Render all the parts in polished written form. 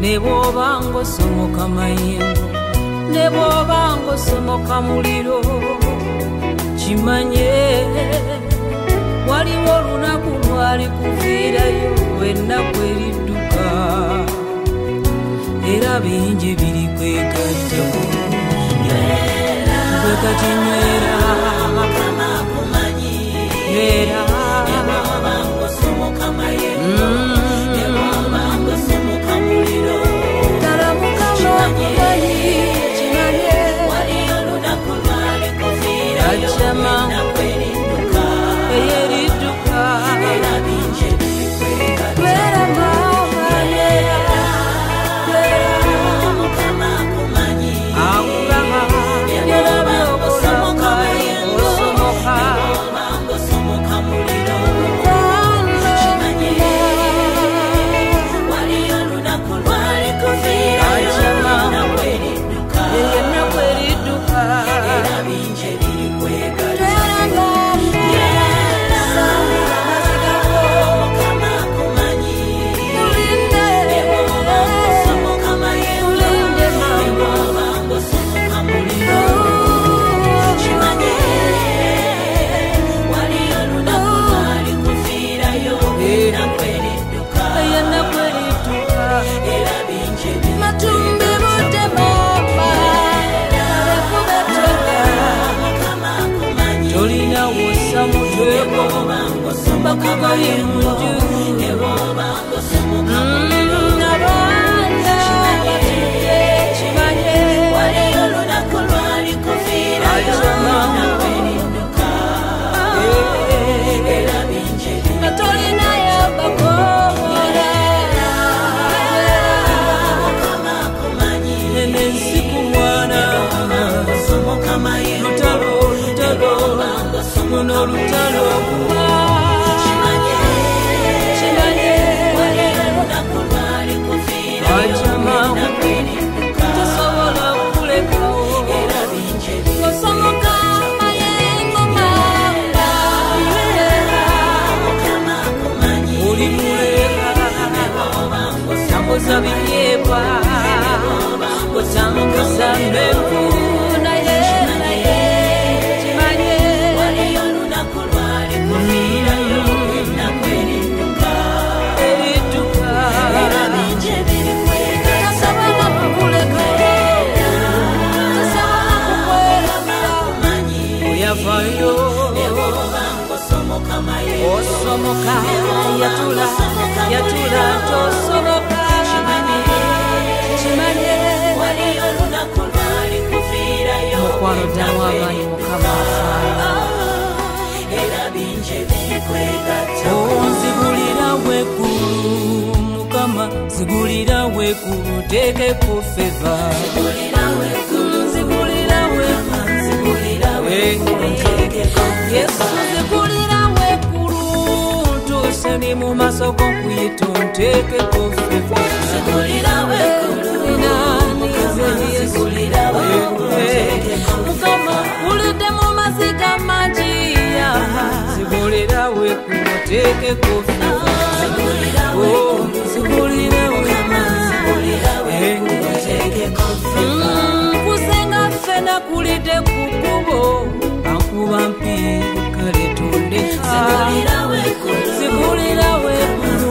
ne bw'obanga osomoka mayengo ne bw'obanga osomoka muliro kimanye waliwo olunaku lwali kuviirayo ennaku eridduka era bingi biri kwegattako bwe kati nywera Mukama akumanyi nywera ne bw'obanga osomoka mayengo ne bw'obanga osomoka muliro ddala Mukama akumanyi kimanye waliyo olunaku lwali kuviirayo ennaku eridduka era bingi biri kwegattako Mukama akumanyi ne bw'obanga osomoka mayengo ne bw'obanga osomoka muliro kimanye waliyo olunaku lwali kuviirayo ennaku eridduka era bingi biri kwegattako Mukama akumanyi ne bw'obanga osomoka mayengo ne bw'obanga osomoka muliro kimanye waliyo olunaku lwali kuviirayo ennaku eridduka era bingi biri matumbi budde mama Mukama akumanyi tolina wossa mutweko bakuba yemunju ne bw'obanga osomoka muliro n'abaana batudde kimanye waliyo olunaku lwali kuviirayo ennaku eridduka era bingi biri tolina yabakola Mukama akumanyi enensi ku mwana osomoka mayengo lutalo muno lutalo kimanye waliyo olunaku lwali kuviirayo ennaku eridduka tosobola kulekawo era bingi biri osomoka mayengo mamba Mukama akumanyi oli muleka ne bw'obanga otambuza bibyebwa otambuza mbeku naye kimanye waliyo olunaku lwali kuviirayo ennaku eridduka era bingi biri kwegattako tasobola kukumanyi oyavayo ne bw'obanga osomoka mayengo osomoka yatula tosoboka kimanye waliyo olunaku lwali kuviirayo mukwano ddala w'amaanyi Mukama afaayo era bingi biri kwegattako nzigulira weggulu Mukama zigulira weggulu teekeko feva Yesu zigulira weggulu ntuuse ndi mu maaso go nkuyita onteekeko feva Mukama ulidde mu maziga mangi zigulira weggulu oteekeko feva kusenga ffe nakulidde ku kkubo ankuba mpi kale tondeka zigulira weggulu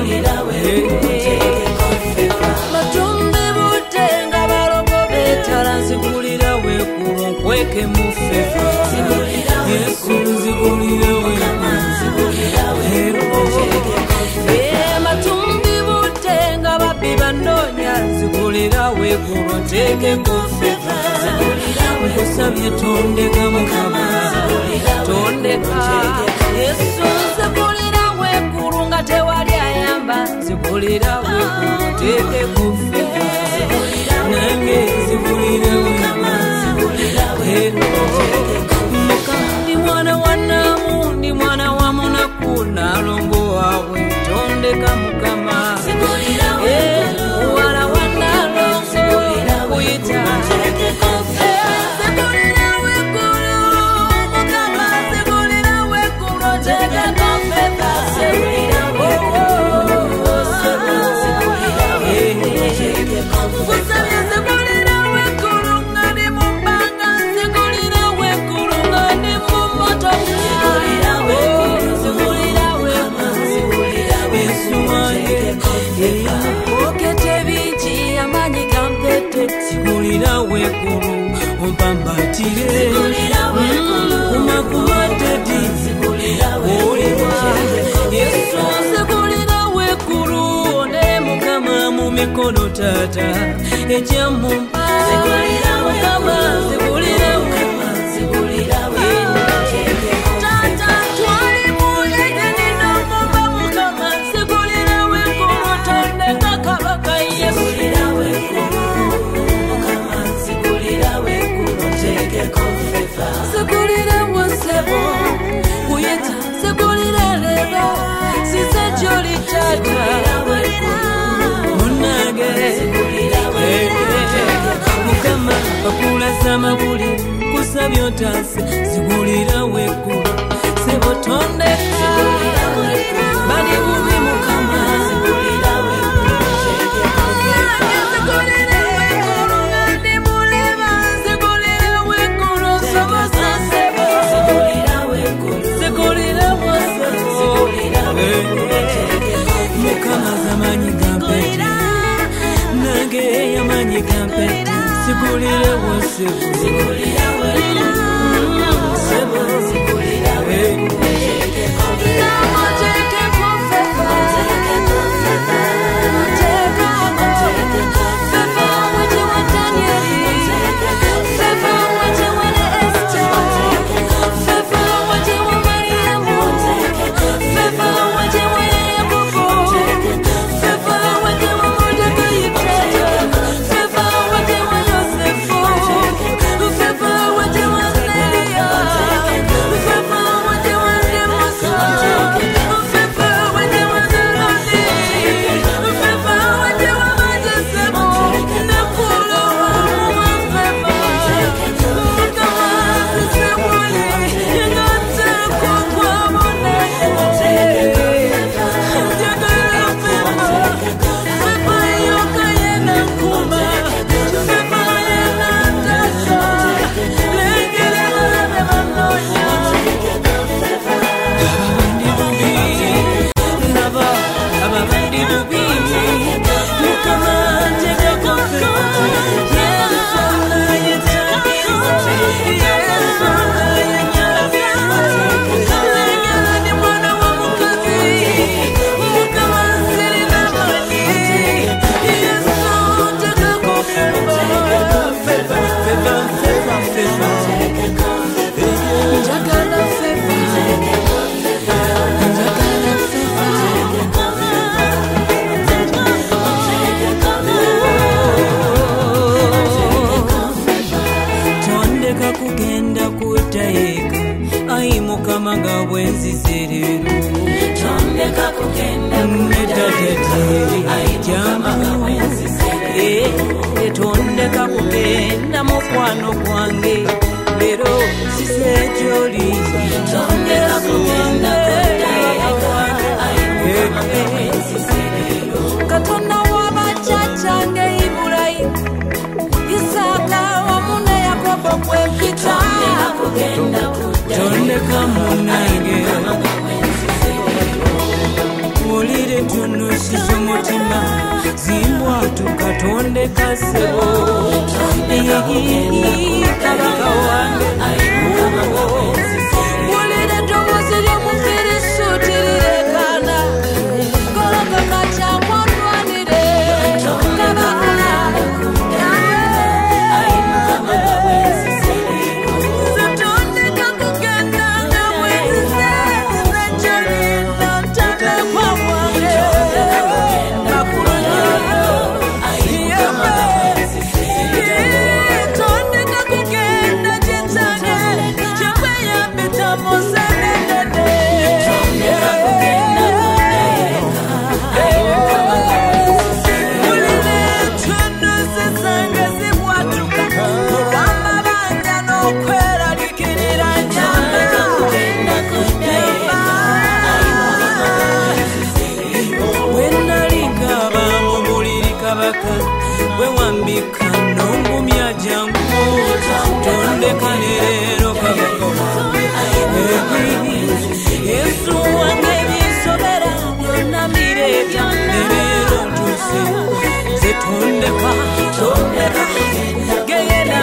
batumbi budde nga balogo beetala nzigulira weggulu nkweke mu ffeva Yesu nzigulira matumbi budde nga babbi banoonya nzigulira weggulu nteekeko ffeva nkusabye tondeka Mukama tondeka Yesu nzigulira weggulu nga tewali ayamba nzigulira weggulu nteekeko ffeva nange nzigulira ndi mwana wa Naamu ndi mwana wa munaku nalongo waabwe tondeka Mukama muwala wa Nalongo kuyita zigulira weggulu Mukama zigulira weggulu oteekeko ffeva wekulu umpambatire kumakumateti Yesu nzigulira wekulu one Mukama mu mikono tata ekyamumpa Mukama nzigulira tata twali muyege n'omumba Mukama nzigulira wekulu tondeka kabaka Yesu Segurira wasebo kuyeta segurira lero sise joli tata munage Mukama bakula samabuli kusabyo tase segurira wekulu sebo tondeka bali bubi Mukama segurira Mukama zamanyi gampeti nange yamanyi gampeti sigulire wose sigulira wena sebo sigulira wena Mukama nga bwenziziriro tondeka kugenda tondeka kugenda mukwano gwange lero sisejoli tondeka kugenda Katonda w'abachachange Ibulayimu Isaka wamune Yakobo kwepita tondeka munange mulire tunusiza umutima zimbwatuka tondeka sebo kabaka wange mulire tomosi ly'omufirisuuti lirekana goloka kacyangwa ndwanire kabaka Tondeka, tondeka, geyena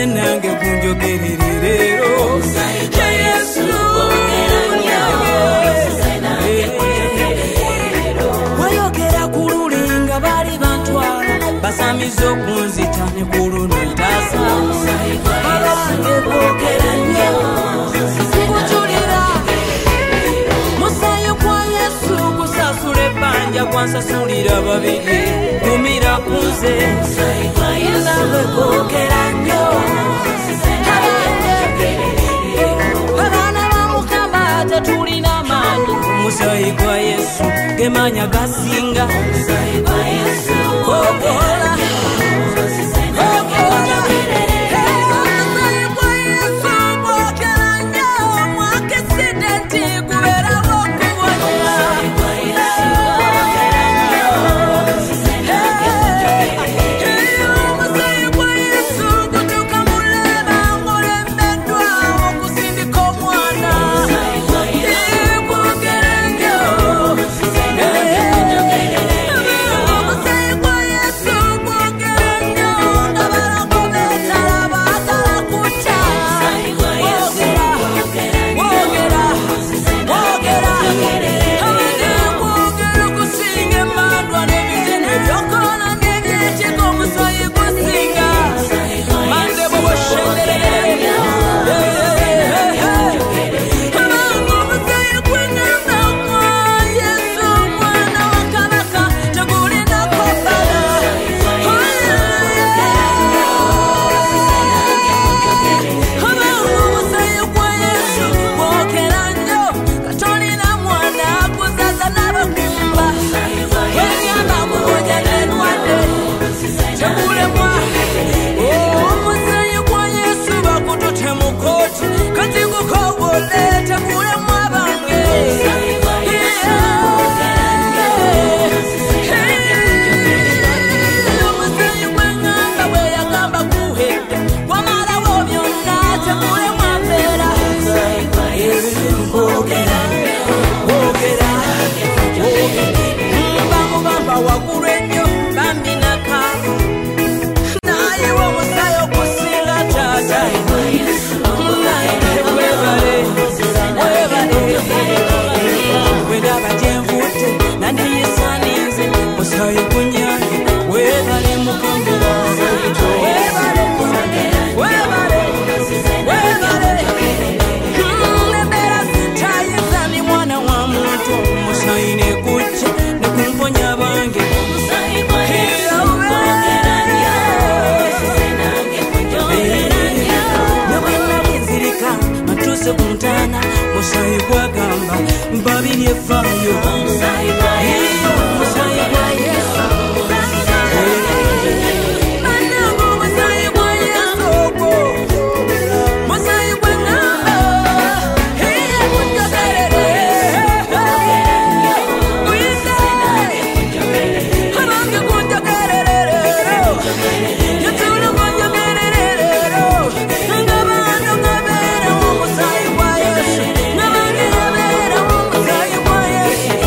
nze nange kunjogererero Yesu wayogera ku lulinga bali bantwala basamiza okunzita ne ku luno ntasa abange boogera nnyo nkujulira musaayi gwa Yesu gusasula ebbanja gwansasulira babiri gumira ku nze nawe boogera nnyo abaana ba Mukama tetulina maanyi omusaayi gwa Yesu gemanya gasinga kogola Musaayi gwagamba mbabiri efaayo musaayi gwa Yesu manango musaayi gwa Yesu musaayi gwa ngamba kunjogerere kuyise abange kunjogerere yatulu kunjogerere ngabano ngabera musaayi gwa Yesu nabange yabera musaayi gwa Yesu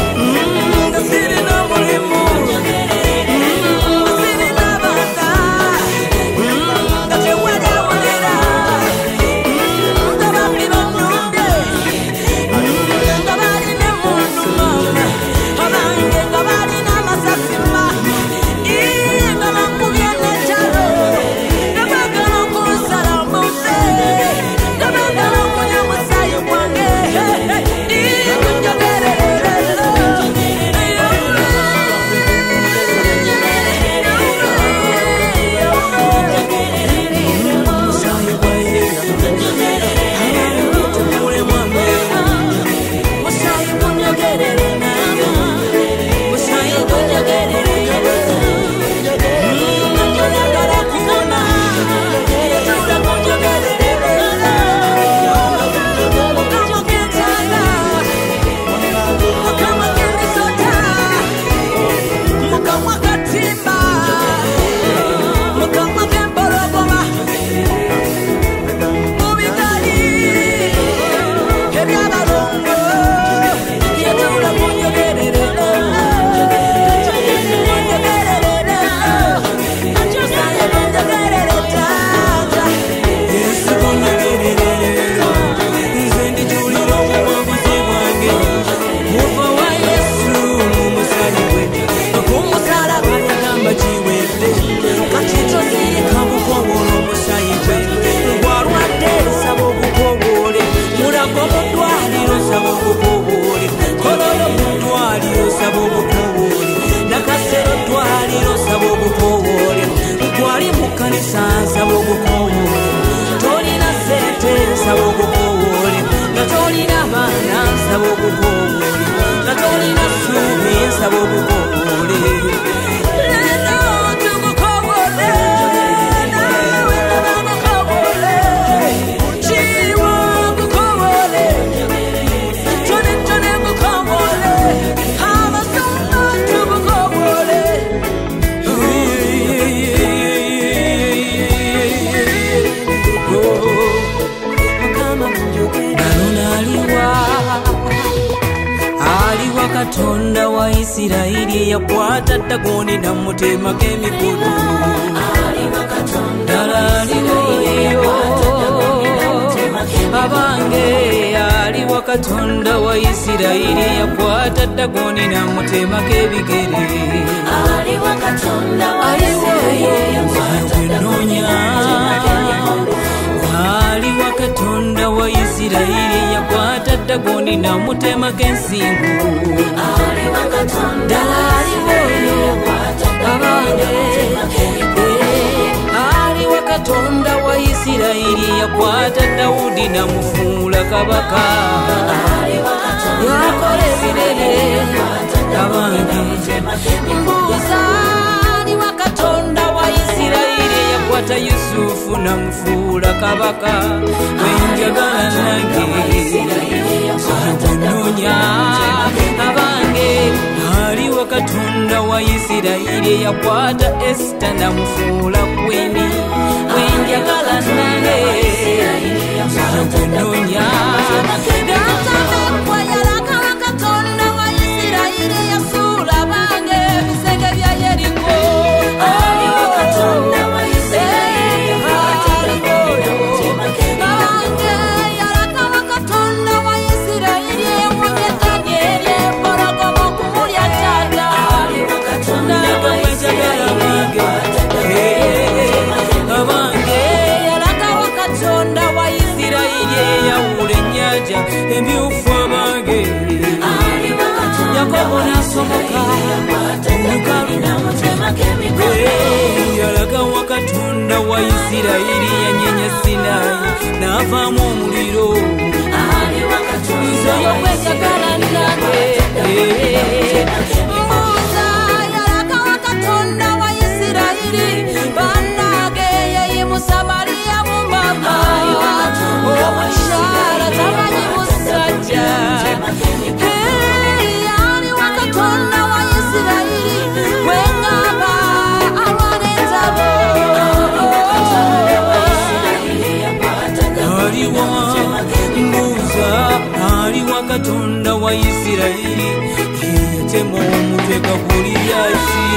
nsaba obukole lero tukukobole nawe tukukobole chiwo kukobole tone tone kukobole amasomba tukukobole aliwa katonda wa Isiraeli yakwata Dagoni namutema k'emikono aliwa katonda wa Isiraeli yakwata Dagoni namutema k'emikono abange aliwa katonda wa Isiraeli yakwata Dagoni namutema k'ebigere aliwa katonda wa Isiraeli yakwata Dagoni namutema k'emikono aliwa katonda wa Isiraeli yakwata Dagoni namutema k'ensingo aliwa katonda wa Isiraeli yakwata Dagoni namutema k'emikono aliwa katonda wa Isiraeli yakwata Daudi namufuula kabaka aliwa katonda yakola ebinene mbuuza aliwa katonda wa Isiraeli yakwata Yusufu namufuula kabaka wenjagala nange nnonya abange aliwa katonda wa Isiraeli yakwata Esta namufuula kweni wenjagala nange nnonya gatamekwa yalaka wa katonda wa Isiraeli yasuula abange ebisenge bya Yeriko aliwa katonda wa Isiraeli yakwata Dagoni namutema k'emikono yalaka wa katonda wa Isiraeli yewonye Danyeri empologoma okumulya taata aliwa katonda wa Isiraeli yakwata Dagoni abange yalaka wa katonda wa Isiraeli yawula ennyanja emyufu abange Yakobo nasomoka omukalu namutema k'emikono yalaka wa katonda wa Isiraeli yanyenya Sinayi n'avaamu omuliro aliwa katonda wa Isiraeli mbuuza yalaka wa katonda wa Isiraeli bannage yayimusa Mariya mu mama omukyala tamanyi musajja aliwa katonda wa Isiraeli wengamba alwana entabo mbuuza aliwa katonda wa Isiraeli yatema omutwe Goliathi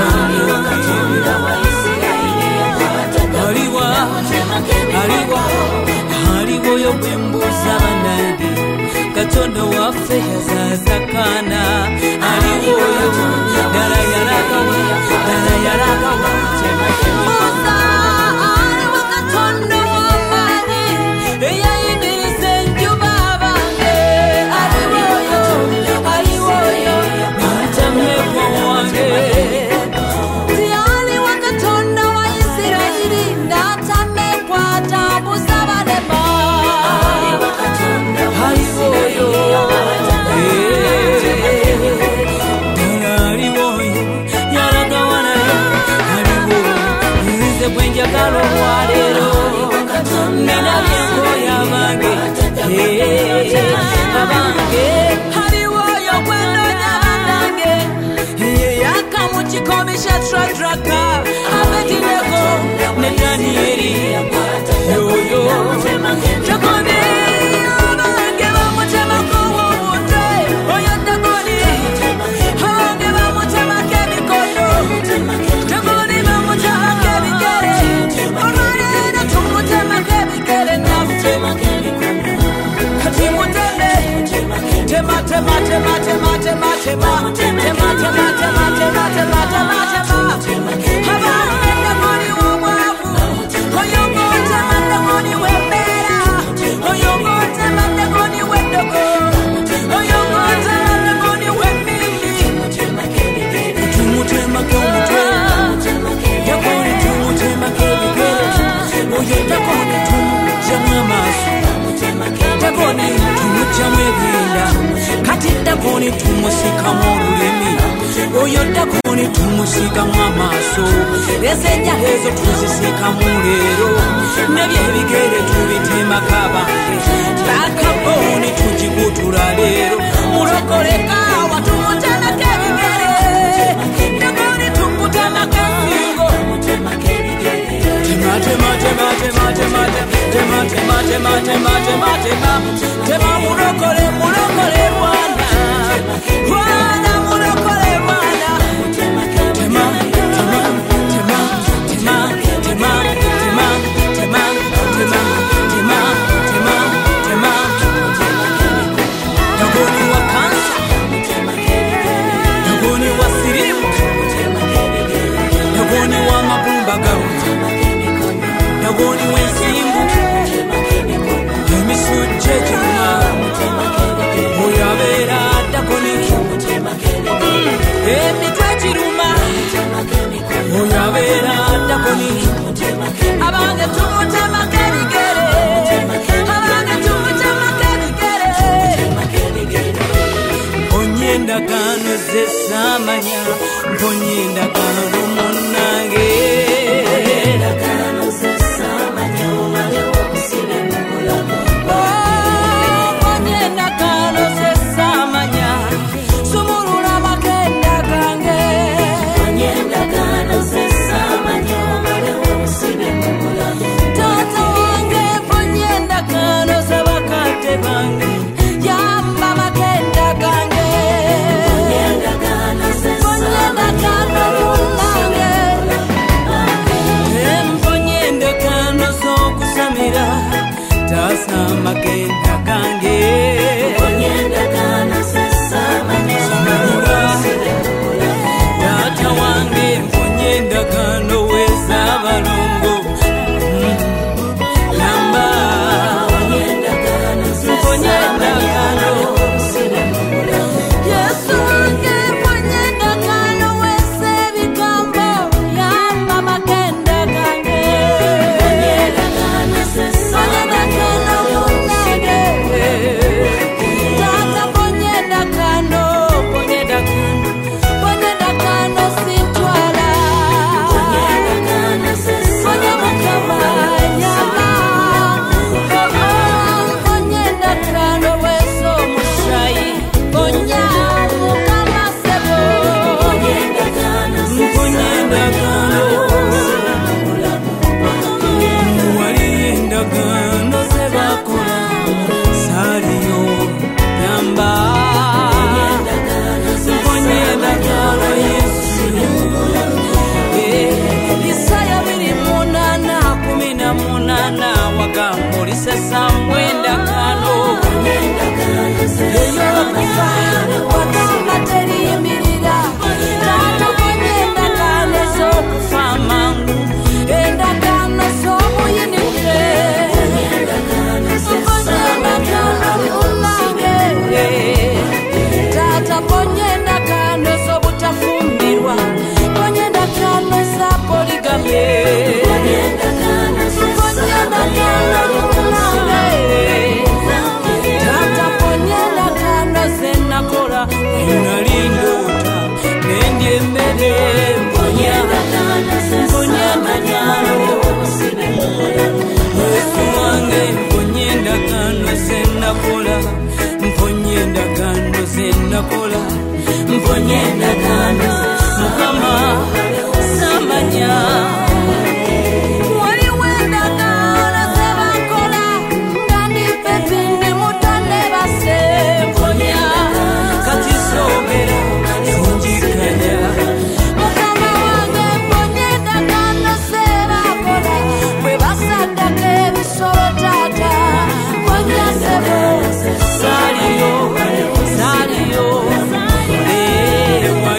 aliwo oyo gwe mbuuza bannange katonda waffe yazaazakana aliwo oyo ddala yalakawa mbuuza aliwa katonda w'amaanyi eyayimiriza enjuba abange aliwo oyo natamekwa wange aliwa katonda wa Isiraeli natamekwa atambuza balema aliwa katonda wa Isiraeli yakwata bwenjagala olwaleero nina byengoya abange aliwo oyo gwenonya banange yeyaka mu kikomi kya Shadraka Abedinego ne Danyeri yoyo Dagoni abange bamutemako obutwe oyo Dagoni abange bamutemako emikono Dagoni bamutemako ebigere olwaleero tumutemako ebigere naffe kati muteme tema tema tema tema tema tema tema tema tema tema tema abange Dagoni w'omwavu oyo ng'otema Dagoni w'embeera oyo ng'otema Dagoni w'eddogo oyo ng'otema Dagoni w'emmindi tumutemako omutwe Dagoni tumutemako ebigere oyo Dagoni tumugyamu amaaso Dagoni tumugyamu ebinda kati Dagoni tumusikamu olulimi oyo dakoni tumusika mwamaso ezenya ezo tuzisika mulero nebyebigere tubitema kabange bakaboni tujigutura lero mulokoleka watumutana kebigere dakoni tumutana kesingo tema mulokole Bwana mulokole Bwana tema dagoni wa kansa dagoni wa sirimu dagoni wa mabumbagao dagoni wensimbu emisujje juma oyabera dagoni emitwe kiruma oyabera dagoni abange tumutema kebigere abange tumutema kebigere onyendagano zesamanya onyendagano munange Magenda kange onyenda kana sesamanya tata wange onyenda kano weza balongo namba onyenda kana Yesu wange onyenda kano weze bigambo yamba magenda kange onyenda kana sesamanya Samwenda kano eyo kufana wakamba terimirira tata konyenda kano sokufamangu enda kano sobuyinike konyenda kano unange tata konyenda kano sobutafumbirwa konyenda kano sapoligame konyenda kano tata ponyenda kano senakola inalindota nendye mbere ponyenda kano Yesu wange ponyenda kano senakola ponyenda kano senakola ponyenda kano mukama samanya Salio,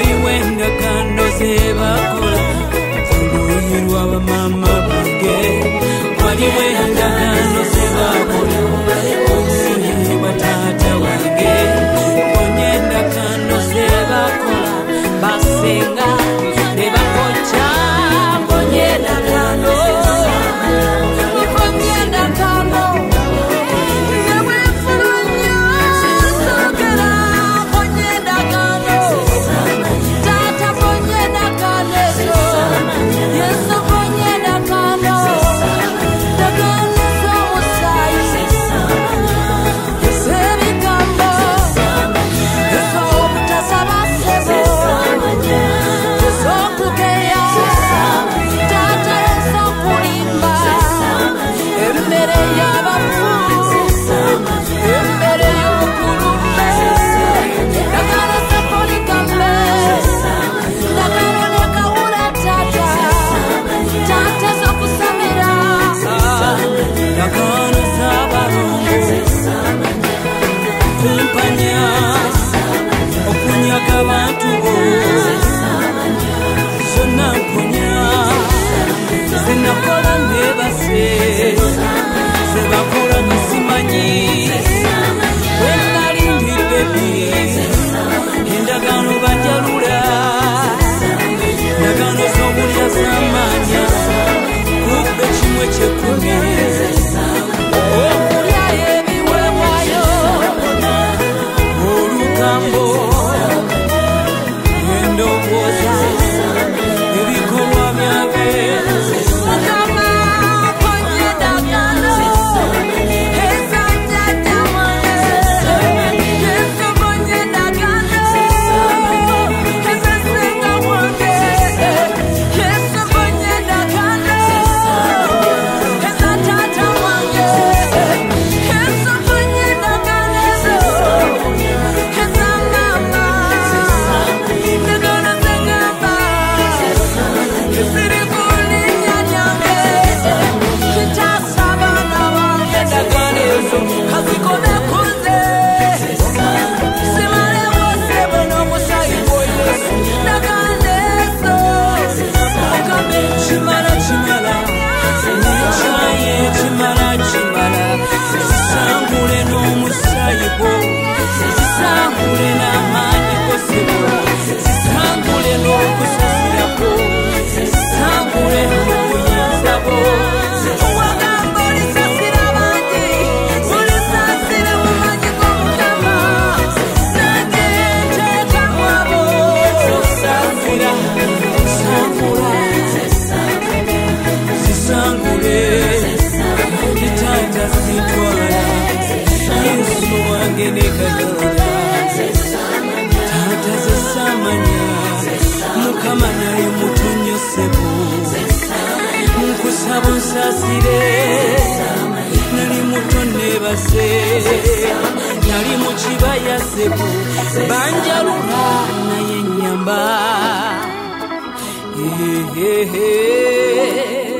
endagaano banjalula endagaano z'obulya z'amaanya kubbe kimwe ky'ekkumi okulyayo ebiweebwayo olugambo endowooza ebikolwa byabe Tata zesamanya Mukama naye mutonyosebo nkusaba onsasire nali muto nebase nali mu kibaya sebo banjalula naye nnyamba